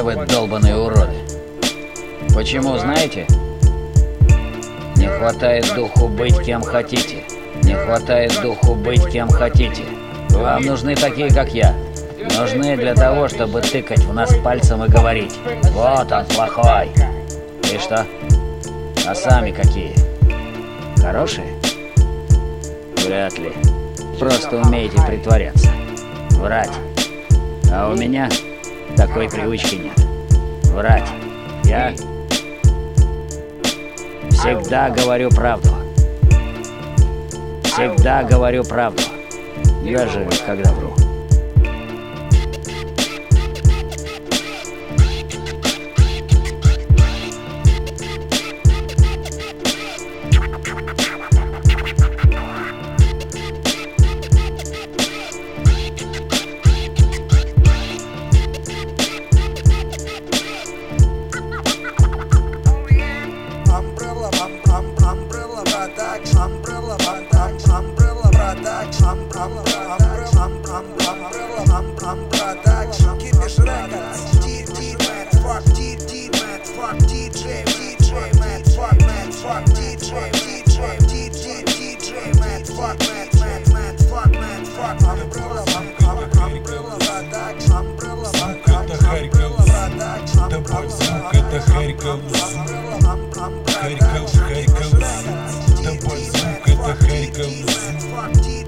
вы долбаные уроды. Почему, знаете? Не хватает духу быть кем хотите. Не хватает духу быть кем хотите. Вам нужны такие, как я. Нужны для того, чтобы тыкать в нас пальцем и говорить: вот он плохой. И что? А сами какие? Хорошие? Вряд ли. Просто умеете притворяться. Врать. А у меня такой привычки нет. Врать. Я всегда говорю правду. Всегда говорю правду. Даже когда вру. Харьков, Харьков, Харьков, тобой звук, это Харьков.